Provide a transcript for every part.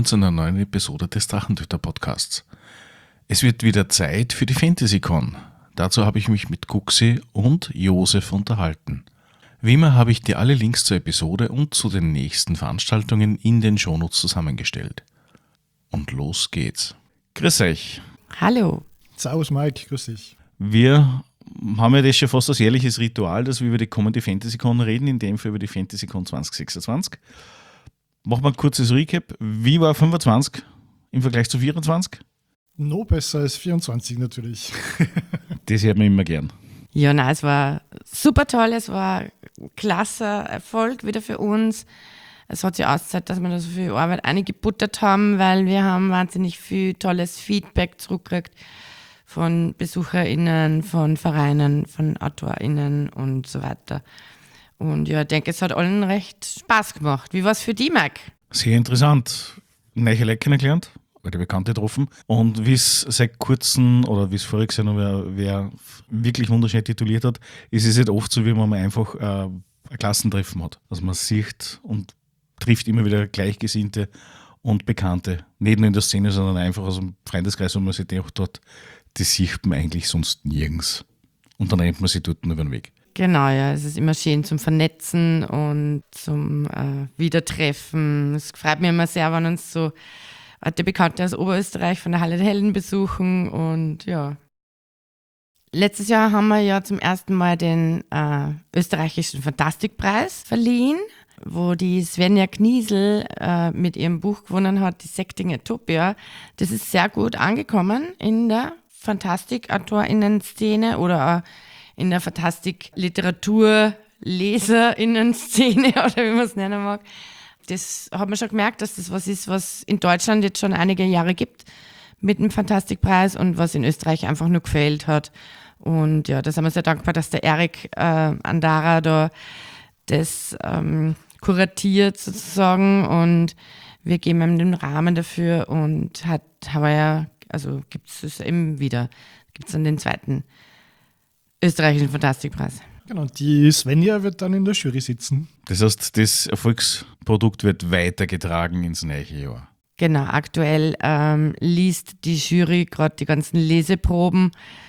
willkommen zu einer neuen Episode des Drachentöter Podcasts. Es wird wieder Zeit für die FantasyCon. Dazu habe ich mich mit Guxi und Josef unterhalten. Wie immer habe ich dir alle Links zur Episode und zu den nächsten Veranstaltungen in den Shownotes zusammengestellt. Und los geht's. Grüß euch. Hallo. Servus Mike, grüß dich. Wir haben ja das schon fast als jährliches Ritual, dass wir über die kommende FantasyCon reden, in dem Fall über die FantasyCon 2026. Machen wir ein kurzes Recap. Wie war 25 im Vergleich zu 24? No besser als 24 natürlich. Das hört man immer gern. Ja, nein, es war super toll, es war ein klasse Erfolg wieder für uns. Es hat sich ausgezahlt, dass wir da so viel Arbeit eingebuttert haben, weil wir haben wahnsinnig viel tolles Feedback zurückgekriegt von BesucherInnen, von Vereinen, von AutorInnen und so weiter. Und ja, ich denke, es hat allen recht Spaß gemacht. Wie war es für dich, Mike? Sehr interessant. Neue Leute kennengelernt, alte Bekannte getroffen. Und wie es seit kurzem oder wie es voriges Jahr noch wer wirklich wunderschön tituliert hat, ist es nicht oft so, wie man mal einfach ein Klassentreffen hat. Also man sieht und trifft immer wieder Gleichgesinnte und Bekannte. Nicht nur in der Szene, sondern einfach aus dem Freundeskreis, wo man sich denkt, dort, die sieht man eigentlich sonst nirgends. Und dann rennt man sich dort über den Weg. Genau, ja, es ist immer schön zum Vernetzen und zum Wiedertreffen. Es freut mich immer sehr, wenn uns so alte Bekannte aus Oberösterreich von der Halle der Helden besuchen und ja. Letztes Jahr haben wir ja zum ersten Mal den österreichischen Fantastikpreis verliehen, wo die Svenja Kniesel mit ihrem Buch gewonnen hat, die Secting Utopia. Das ist sehr gut angekommen in der Fantastik-AutorInnen-Szene oder auch in der Fantastik-Literatur-LeserInnen-Szene oder wie man es nennen mag. Das hat man schon gemerkt, dass das was ist, was in Deutschland jetzt schon einige Jahre gibt mit dem Fantastikpreis und was in Österreich einfach nur gefehlt hat. Und ja, da sind wir sehr dankbar, dass der Erik Andara da das kuratiert sozusagen und wir geben ihm den Rahmen dafür und gibt es eben wieder, gibt es dann den zweiten österreichischen Fantastikpreis. Genau, die Svenja wird dann in der Jury sitzen. Das heißt, das Erfolgsprodukt wird weitergetragen ins neue Jahr. Genau, aktuell liest die Jury gerade die ganzen Leseproben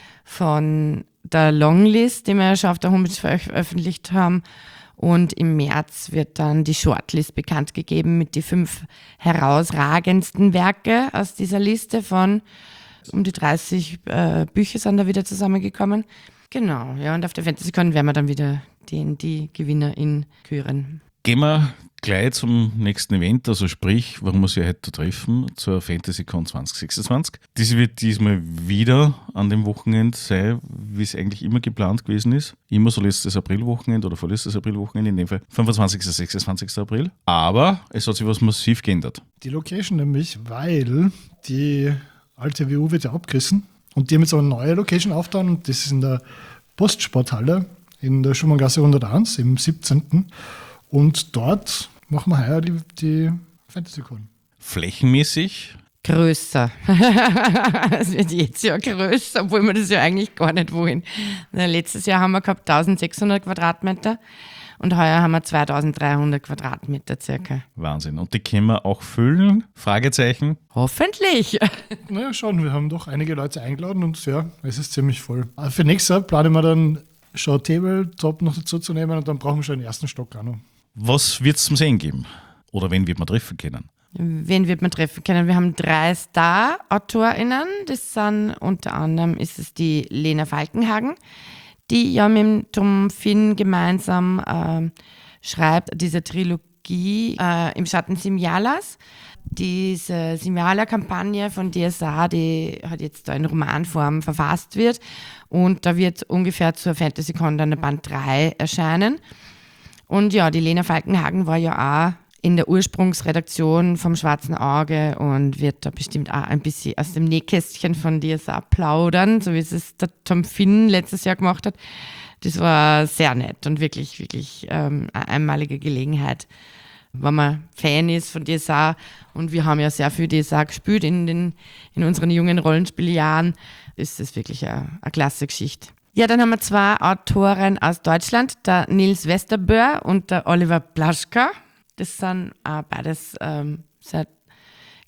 von der Longlist, die wir ja schon auf der Homepage veröffentlicht haben. Und im März wird dann die Shortlist bekannt gegeben mit die 5 herausragendsten Werke aus dieser Liste von um die 30 Bücher sind da wieder zusammengekommen. Genau, ja, und auf der FantasyCon werden wir dann wieder die GewinnerInnen küren. Gehen wir gleich zum nächsten Event, also sprich, warum wir sie heute treffen, zur FantasyCon 2026. Das wird diesmal wieder an dem Wochenende sein, wie es eigentlich immer geplant gewesen ist. Immer so letztes Aprilwochenende oder vorletztes Aprilwochenende, in dem Fall 25. 26. April. Aber es hat sich was massiv geändert. Die Location nämlich, weil die alte WU wird ja abgerissen und die haben jetzt eine neue Location aufgetan und das ist in der Postsporthalle in der Schumanngasse 101 im 17. Und dort machen wir heuer die FantasyCon. Flächenmäßig? Größer. Es wird jetzt ja größer, obwohl wir das ja eigentlich gar nicht wollen. Letztes Jahr haben wir gehabt 1600 Quadratmeter und heuer haben wir 2300 Quadratmeter circa. Wahnsinn. Und die können wir auch füllen? Fragezeichen. Hoffentlich. Naja, schon, wir haben doch einige Leute eingeladen und ja, es ist ziemlich voll. Für nächstes Jahr planen wir dann schon Tabletop noch dazu zu nehmen und dann brauchen wir schon den ersten Stock auch noch. Was wird es zum Sehen geben? Oder wen wird man treffen können? Wen wird man treffen können? Wir haben 3 Star-AutorInnen. Das sind unter anderem ist es die Lena Falkenhagen, die ja mit dem Tom Finn gemeinsam schreibt, diese Trilogie im Schatten Simjalas. Diese Simjala-Kampagne von DSA, die hat jetzt da in Romanform verfasst wird und da wird ungefähr zur FantasyCon dann der Band 3 erscheinen. Und ja, die Lena Falkenhagen war ja auch in der Ursprungsredaktion vom Schwarzen Auge und wird da bestimmt auch ein bisschen aus dem Nähkästchen von DSA plaudern, so wie es der Tom Finn letztes Jahr gemacht hat. Das war sehr nett und wirklich, wirklich eine einmalige Gelegenheit, wenn man Fan ist von DSA. Und wir haben ja sehr viel DSA gespielt in unseren jungen Rollenspieljahren. Ist das wirklich eine klasse Geschichte. Ja, dann haben wir 2 Autoren aus Deutschland, der Nils Westerböhr und der Oliver Plaschka. Das sind beides sehr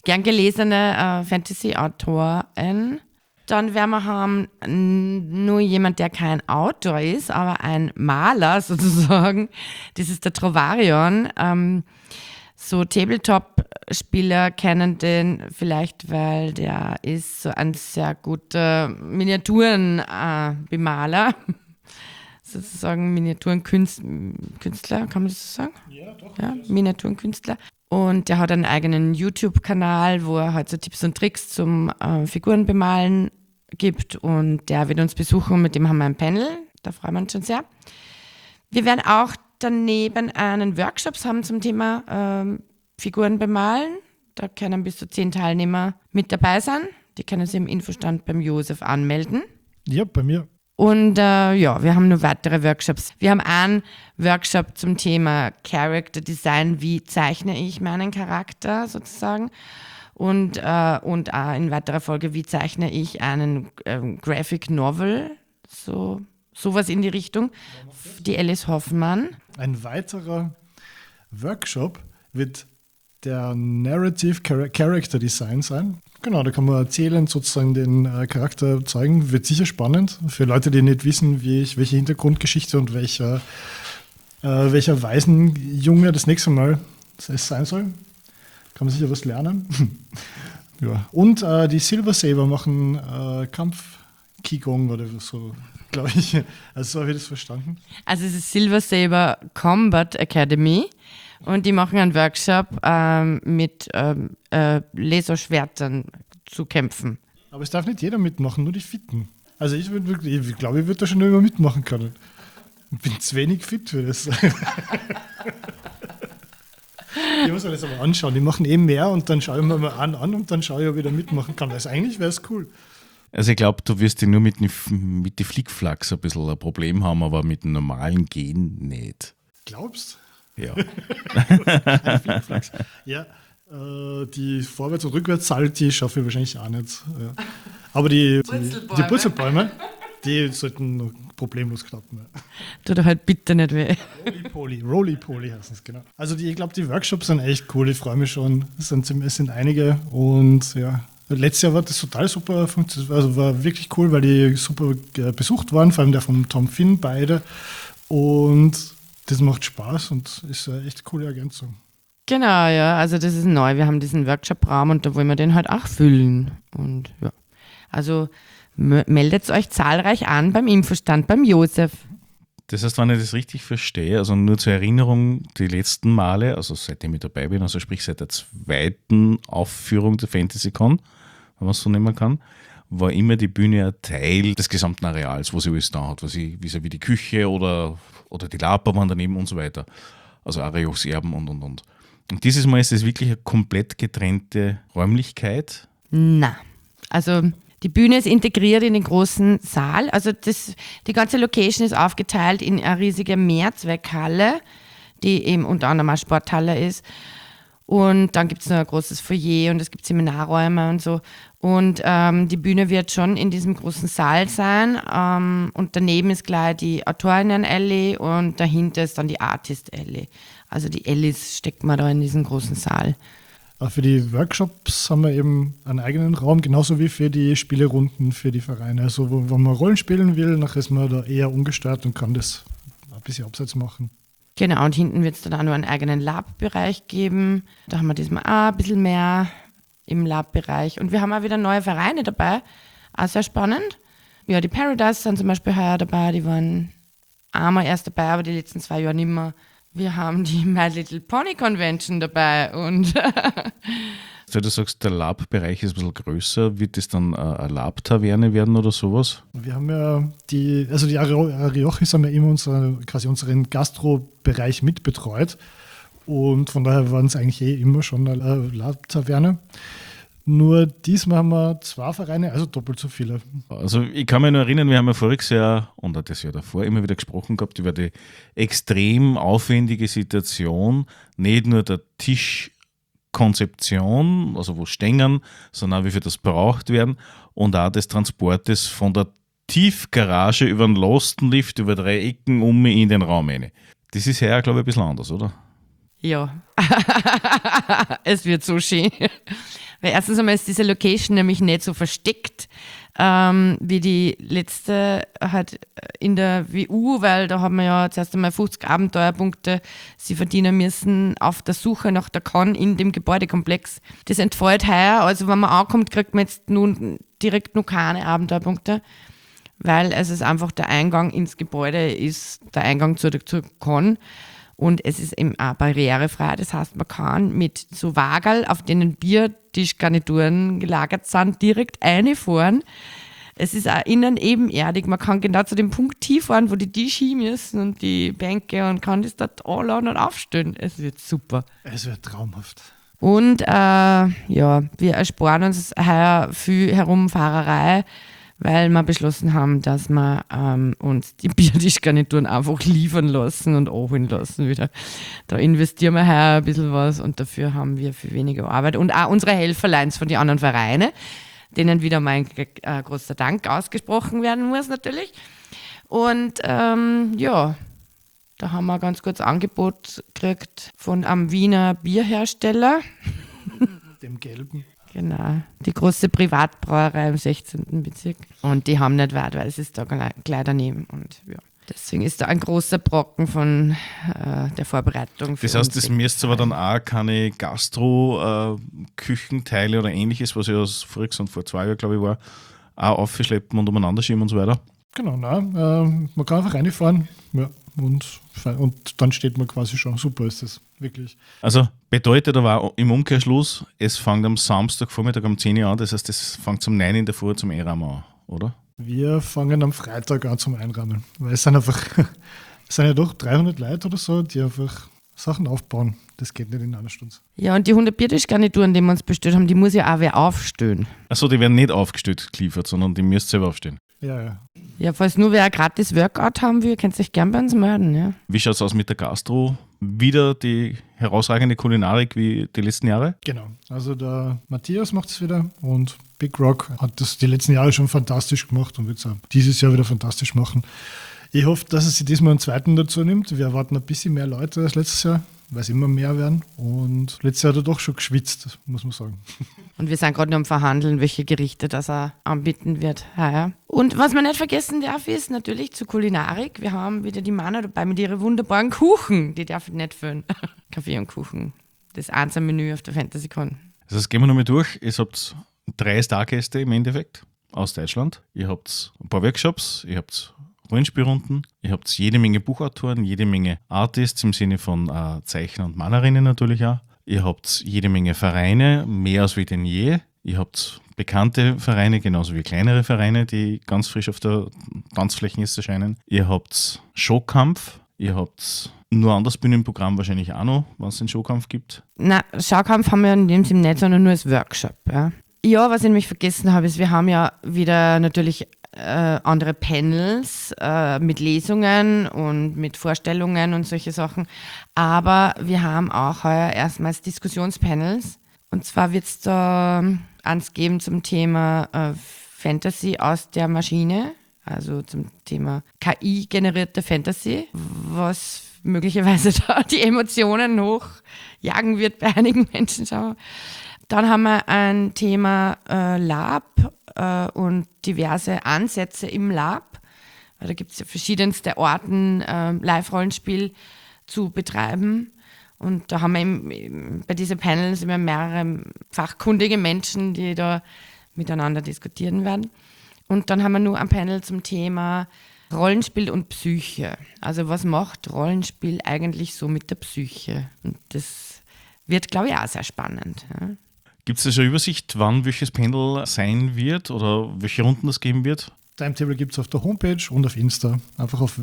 gern gelesene Fantasy-Autoren. Dann werden wir haben nur jemand, der kein Autor ist, aber ein Maler sozusagen. Das ist der Trovarion. So Tabletop-Spieler kennen den vielleicht, weil der ist so ein sehr guter Miniaturenbemaler. Sozusagen Miniaturenkünstler, kann man das so sagen? Ja, doch. Ja, Miniaturenkünstler. Und der hat einen eigenen YouTube-Kanal, wo er halt so Tipps und Tricks zum Figurenbemalen gibt. Und der wird uns besuchen, mit dem haben wir ein Panel. Da freuen wir uns schon sehr. Wir werden auch daneben einen Workshops haben zum Thema Figuren bemalen. Da können bis zu 10 Teilnehmer mit dabei sein. Die können sich im Infostand beim Josef anmelden. Ja, bei mir. Und wir haben noch weitere Workshops. Wir haben einen Workshop zum Thema Character Design, wie zeichne ich meinen Charakter sozusagen. Und auch in weiterer Folge, wie zeichne ich einen Graphic Novel, sowas in die Richtung. Die Alice Hoffmann. Ein weiterer Workshop wird der Narrative Character Design sein. Genau, da kann man erzählen, sozusagen den Charakter zeigen. Wird sicher spannend für Leute, die nicht wissen, welche Hintergrundgeschichte und welcher Waisenjunge das nächste Mal es sein soll. Kann man sicher was lernen. Ja. Und die Silver Saber machen Kampf-Qigong oder so, glaube ich. Also so habe ich das verstanden. Also es ist Silver Saber Combat Academy und die machen einen Workshop mit Laserschwertern zu kämpfen. Aber es darf nicht jeder mitmachen, nur die Fitten. Also ich glaube, ich würde da schon immer mitmachen können. Ich bin zu wenig fit für das. Ich muss mir das aber anschauen. Die machen mehr und dann schaue ich mir mal an und dann schaue ich, ob ich da mitmachen kann. Also eigentlich wäre es cool. Also ich glaube, du wirst nur mit den Flickflacks ein bisschen ein Problem haben, aber mit dem normalen Gehen nicht. Glaubst? Ja. Flickflacks. Ja, die Vorwärts- und Rückwärts-Salti schaffe ich wahrscheinlich auch nicht. Ja. Aber die Purzelbäume, die sollten noch problemlos klappen. Tut doch halt bitte nicht weh. Roly-Poly heißen es, genau. Also ich glaube, die Workshops sind echt cool, ich freue mich schon. Es sind einige und ja, letztes Jahr war das total super, also war wirklich cool, weil die super besucht waren, vor allem der von Tom Finn, beide. Und das macht Spaß und ist eine echt coole Ergänzung. Genau, ja, also das ist neu. Wir haben diesen Workshop-Raum und da wollen wir den halt auch füllen. Und ja, also meldet euch zahlreich an beim Infostand, beim Josef. Das heißt, wenn ich das richtig verstehe, also nur zur Erinnerung, die letzten Male, also seitdem ich dabei bin, also sprich seit der zweiten Aufführung der FantasyCon, wenn man es so nennen kann, war immer die Bühne ein Teil des gesamten Areals, wo sie alles da hat, wie die Küche oder die Laperbahn daneben und so weiter. Also Areochs Erben und. Und dieses Mal ist es wirklich eine komplett getrennte Räumlichkeit. Na, also die Bühne ist integriert in den großen Saal. Also die ganze Location ist aufgeteilt in eine riesige Mehrzweckhalle, die eben unter anderem eine Sporthalle ist. Und dann gibt es noch ein großes Foyer und es gibt Seminarräume und so. Und die Bühne wird schon in diesem großen Saal sein. Und daneben ist gleich die Autorinnen-Alley und dahinter ist dann die Artist-Alley. Also die Alleys steckt man da in diesen großen Saal. Für die Workshops haben wir eben einen eigenen Raum, genauso wie für die Spielerunden für die Vereine. Also wenn man Rollen spielen will, nachher ist man da eher ungestört und kann das ein bisschen abseits machen. Genau, und hinten wird es dann auch noch einen eigenen Lab-Bereich geben. Da haben wir diesmal auch ein bisschen mehr im Lab-Bereich. Und wir haben auch wieder neue Vereine dabei, auch sehr spannend. Ja, die Paradise sind zum Beispiel heuer dabei, die waren einmal erst dabei, aber die letzten 2 Jahre nicht mehr. Wir haben die My Little Pony Convention dabei und Also du sagst, der Lab-Bereich ist ein bisschen größer, wird das dann eine Lab-Taverne werden oder sowas? Wir haben ja die Ariochis haben ja immer unseren Gastro-Bereich mitbetreut und von daher waren es eigentlich immer schon eine Lab-Taverne. Nur diesmal haben wir 2 Vereine, also doppelt so viele. Also ich kann mich nur erinnern, wir haben ja voriges Jahr und auch das Jahr davor immer wieder gesprochen gehabt über die extrem aufwendige Situation, nicht nur der Tischkonzeption, also wo Stängern, sondern auch wie viel das braucht werden und auch des Transportes von der Tiefgarage über den Lastenlift, über 3 Ecken in den Raum rein. Das ist ja, glaube ich, ein bisschen anders, oder? ja, es wird so schön. Weil erstens einmal ist diese Location nämlich nicht so versteckt wie die letzte halt in der WU, weil da haben wir ja zuerst einmal 50 Abenteuerpunkte sie verdienen müssen auf der Suche nach der Con in dem Gebäudekomplex. Das entfällt heuer, also wenn man ankommt, kriegt man jetzt nun direkt noch keine Abenteuerpunkte, weil es ist einfach der Eingang ins Gebäude ist, der Eingang zur Con. Und es ist eben auch barrierefrei, das heißt, man kann mit so Wagerl, auf denen Biertischgarnituren gelagert sind, direkt reinfahren. Es ist auch innen ebenerdig, man kann genau zu dem Punkt fahren, wo die Tische hin müssen und die Bänke und kann das dort anladen und aufstellen. Es wird super. Es wird traumhaft. Und ja, wir ersparen uns heuer viel Herumfahrerei, weil wir beschlossen haben, dass wir uns die Biertischgarnituren einfach liefern lassen und abholen lassen wieder. Da investieren wir heuer ein bisschen was und dafür haben wir viel weniger Arbeit. Und auch unsere Helferleins von den anderen Vereinen, denen wieder mal ein großer Dank ausgesprochen werden muss natürlich. Und ja, da haben wir ein ganz gutes Angebot gekriegt von einem Wiener Bierhersteller. Dem Gelben. Genau, die große Privatbrauerei im 16. Bezirk. Und die haben nicht weit, weil es ist da gleich daneben. Und ja, deswegen ist da ein großer Brocken von der Vorbereitung. Das heißt, das müsst aber dann auch keine Gastro-Küchenteile oder ähnliches, was ja aus voriges und vor 2 Jahren, glaube ich, war, auch aufschleppen und umeinander schieben und so weiter. Genau, man kann einfach reinfahren, ja, und dann steht man quasi schon. Super ist das, wirklich. Also bedeutet aber auch im Umkehrschluss, es fängt am Samstagvormittag um 10 Uhr an, das heißt, es fängt um 9 in der Früh zum Einrahmen an, oder? Wir fangen am Freitag an zum Einrahmen, weil es sind ja doch 300 Leute oder so, die einfach Sachen aufbauen. Das geht nicht in einer Stunde. Ja, und die 100 Biertischgarnituren, die wir uns bestellt haben, die muss ja auch wer aufstellen. Achso, die werden nicht aufgestellt geliefert, sondern die müsst selber aufstehen. Ja. Ja, falls nur wer ein gratis Workout haben will, könnt ihr euch gerne bei uns melden. Ja. Wie schaut es aus mit der Gastro? Wieder die herausragende Kulinarik wie die letzten Jahre? Genau, also der Matthias macht es wieder und Big Rock hat das die letzten Jahre schon fantastisch gemacht und wird es auch dieses Jahr wieder fantastisch machen. Ich hoffe, dass es sich diesmal einen zweiten dazu nimmt. Wir erwarten ein bisschen mehr Leute als letztes Jahr, weil es immer mehr werden. Und letztes Jahr hat er doch schon geschwitzt, muss man sagen. Und wir sind gerade noch am Verhandeln, welche Gerichte das er anbieten wird heuer. Und was man nicht vergessen darf, ist natürlich zur Kulinarik. Wir haben wieder die Mana dabei mit ihren wunderbaren Kuchen. Die darf ich nicht füllen. Kaffee und Kuchen. Das einzige Menü auf der FantasyCon. Das heißt, gehen wir nochmal durch. Ihr habt 3 Stargäste im Endeffekt aus Deutschland. Ihr habt ein paar Workshops, ihr habt Rollenspielrunden, ihr habt jede Menge Buchautoren, jede Menge Artists im Sinne von Zeichner und Malerinnen natürlich auch. Ihr habt jede Menge Vereine, mehr als wie denn je. Ihr habt bekannte Vereine, genauso wie kleinere Vereine, die ganz frisch auf der Tanzfläche jetzt erscheinen. Ihr habt Showkampf, ihr habt nur anderes Bühnenprogramm wahrscheinlich auch noch, wenn es den Showkampf gibt. Nein, Showkampf haben wir in dem Sinne nicht, sondern nur als Workshop. Ja, was ich nämlich vergessen habe, ist, wir haben ja wieder natürlich andere Panels mit Lesungen und mit Vorstellungen und solche Sachen. Aber wir haben auch heuer erstmals Diskussionspanels. Und zwar wird es da eins geben zum Thema Fantasy aus der Maschine, also zum Thema KI-generierte Fantasy, was möglicherweise da die Emotionen hochjagen wird bei einigen Menschen. Schauen wir. Dann haben wir ein Thema Lab und diverse Ansätze im Lab. Da gibt es ja verschiedenste Orten, Live-Rollenspiel zu betreiben. Und da haben wir bei diesen Panels immer mehrere fachkundige Menschen, die da miteinander diskutieren werden. Und dann haben wir nur ein Panel zum Thema Rollenspiel und Psyche. Also was macht Rollenspiel eigentlich so mit der Psyche? Und das wird, glaube ich, auch sehr spannend. Ja. Gibt es da schon eine Übersicht, wann welches Panel sein wird oder welche Runden es geben wird? Timetable gibt es auf der Homepage und auf Insta. Einfach auf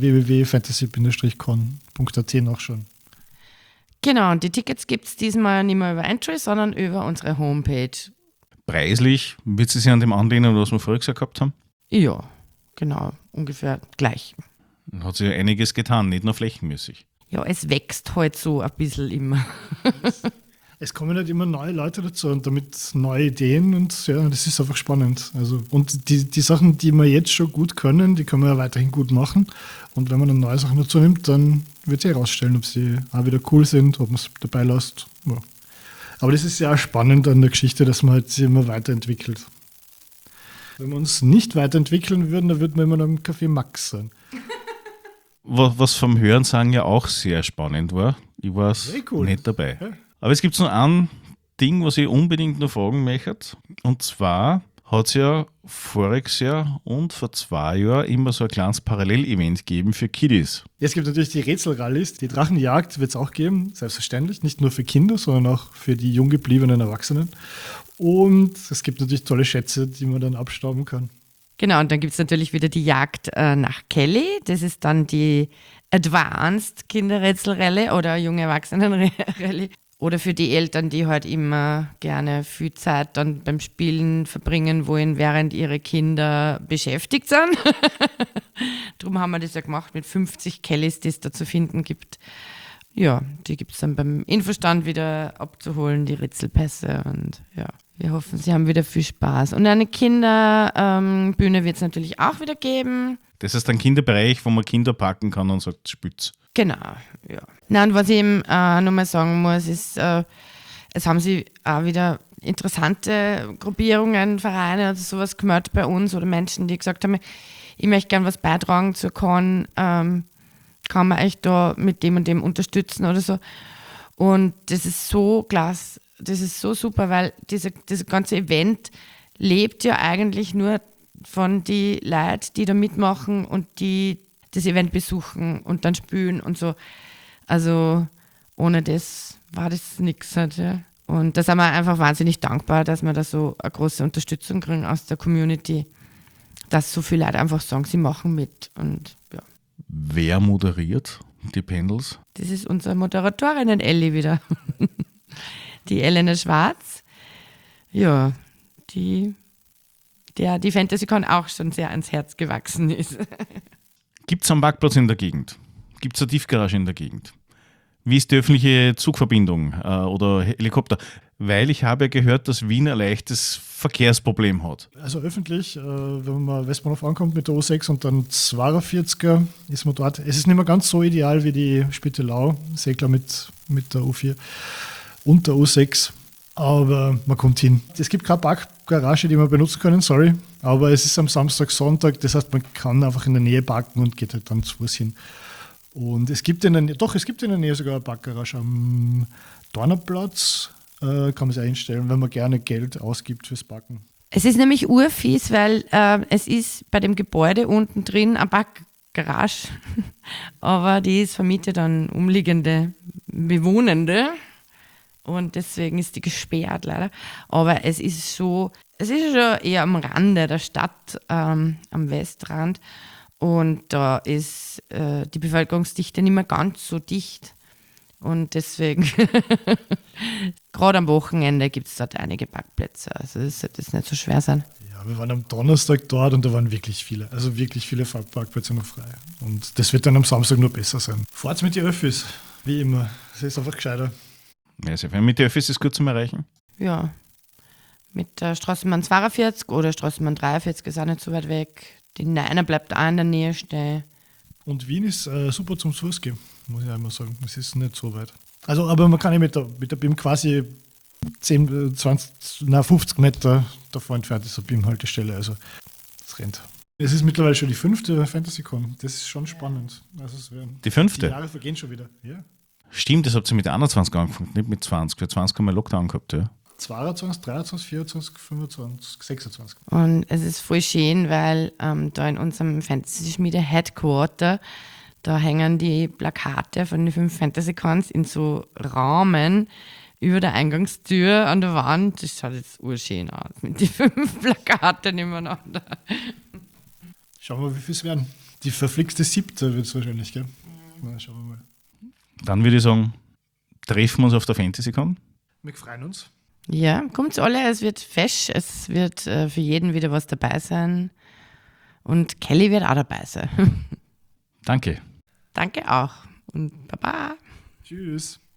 www.fantasy-con.at nachschauen. Genau, und die Tickets gibt es diesmal nicht mehr über Entry, sondern über unsere Homepage. Preislich wird sie sich an dem anlehnen, was wir vorher gesagt gehabt haben? Ja, genau, ungefähr gleich. Dann hat sich ja einiges getan, nicht nur flächenmäßig. Ja, es wächst halt so ein bisschen immer. Es kommen halt immer neue Leute dazu und damit neue Ideen und ja, das ist einfach spannend. Also, und die Sachen, die wir jetzt schon gut können, die können wir ja weiterhin gut machen. Und wenn man dann neue Sachen dazu nimmt, dann wird sich herausstellen, ob sie auch wieder cool sind, ob man es dabei lässt. Ja. Aber das ist ja spannend an der Geschichte, dass man halt sich immer weiterentwickelt. Wenn wir uns nicht weiterentwickeln würden, dann würden wir immer noch im Café Max sein. Was vom Hörensagen ja auch sehr spannend war. Ich war Sehr cool. nicht dabei. Ja. Aber es gibt noch ein Ding, was ich unbedingt noch fragen möchte. Und zwar hat es ja voriges Jahr und vor 2 Jahren immer so ein kleines Parallelevent gegeben für Kiddies. Es gibt natürlich die Rätselrallies, die Drachenjagd wird es auch geben, selbstverständlich. Nicht nur für Kinder, sondern auch für die jung gebliebenen Erwachsenen. Und es gibt natürlich tolle Schätze, die man dann abstauben kann. Genau, und dann gibt es natürlich wieder die Jagd nach Kelly. Das ist dann die Advanced Kinderrätselrallye oder junge Erwachsenenrallye. Oder für die Eltern, die halt immer gerne viel Zeit dann beim Spielen verbringen wollen, während ihre Kinder beschäftigt sind. Darum haben wir das ja gemacht mit 50 Kellys, die es da zu finden gibt. Ja, die gibt es dann beim Infostand wieder abzuholen, die Rätselpässe. Und ja, wir hoffen, sie haben wieder viel Spaß. Und eine Kinderbühne wird es natürlich auch wieder geben. Das ist ein Kinderbereich, wo man Kinder packen kann und sagt, spitz. Genau, ja. Na, und was ich eben nochmal sagen muss, ist, es haben sich auch wieder interessante Gruppierungen, Vereine oder sowas gemeldet bei uns oder Menschen, die gesagt haben, ich möchte gerne was beitragen zur Con, kann man euch da mit dem und dem unterstützen oder so. Und das ist so klasse, das ist so super, weil dieses ganze Event lebt ja eigentlich nur von den Leuten, die da mitmachen und die das Event besuchen und dann spielen und so. Also ohne das war das nichts. Halt, ja. Und da sind wir einfach wahnsinnig dankbar, dass wir da so eine große Unterstützung kriegen aus der Community, dass so viele Leute einfach sagen, sie machen mit. Und ja. Wer moderiert die Panels? Das ist unsere Moderatorin Elli wieder. Die Elena Schwarz. Ja, die FantasyCon auch schon sehr ans Herz gewachsen ist. Gibt es einen Parkplatz in der Gegend? Gibt es eine Tiefgarage in der Gegend? Wie ist die öffentliche Zugverbindung oder Helikopter? Weil ich habe gehört, dass Wien ein leichtes Verkehrsproblem hat. Also öffentlich, wenn man Westbahnhof ankommt mit der U6 und dann 42er, ist man dort. Es ist nicht mehr ganz so ideal wie die Spittelau-Segler mit der U4 und der U6. Aber man kommt hin. Es gibt keine Parkgarage, die wir benutzen können, sorry. Aber es ist am Samstag, Sonntag, das heißt, man kann einfach in der Nähe parken und geht halt dann zu Fuß hin. Und es gibt in der Nähe sogar eine Parkgarage am Dornerplatz. Kann man sich einstellen, wenn man gerne Geld ausgibt fürs Parken. Es ist nämlich urfies, weil es ist bei dem Gebäude unten drin eine Parkgarage, aber die ist vermietet an umliegende Bewohnende. Und deswegen ist die gesperrt leider. Aber es ist schon eher am Rande der Stadt, am Westrand. Und da ist die Bevölkerungsdichte nicht mehr ganz so dicht. Und deswegen, gerade am Wochenende gibt es dort einige Parkplätze. Also das sollte jetzt nicht so schwer sein. Ja, wir waren am Donnerstag dort und da waren wirklich viele Parkplätze noch frei. Und das wird dann am Samstag nur besser sein. Fahrt's mit den Öffis, wie immer. Das ist einfach gescheiter. Ja, sehr fein. Mit der Öffis ist es gut zum Erreichen. Ja, mit der Straßenbahn 42 oder Straßenbahn 43 ist auch nicht so weit weg. Die Neiner bleibt auch in der Nähe stehen. Und Wien ist super zum Fuß gehen, muss ich einmal sagen. Es ist nicht so weit. Also, aber man kann ja mit der BIM quasi 50 Meter davor entfernt ist eine BIM-Haltestelle. Also, es rennt. Es ist mittlerweile schon die 5. FantasyCon. Das ist schon spannend. Also, Die 5.? Die Jahre vergehen schon wieder. Ja. Stimmt, das habt ihr mit 21 angefangen, nicht mit 20. Für 20 haben wir Lockdown gehabt, ja. 22, 23, 24, 25, 26. Und es ist voll schön, weil da in unserem Fantasy-Schmiede Headquarter, da hängen die Plakate von den 5 Fantasy-Cons in so Rahmen über der Eingangstür an der Wand. Das schaut jetzt urschön aus mit den 5 Plakaten nebeneinander. Schauen wir mal, wie viel es werden. Die verflixte 7. wird es wahrscheinlich, gell? Na, schauen wir mal. Dann würde ich sagen, treffen wir uns auf der FantasyCon. Wir freuen uns. Ja, kommt alle, es wird fesch, es wird für jeden wieder was dabei sein. Und Kelly wird auch dabei sein. Danke. Danke auch und Baba. Tschüss.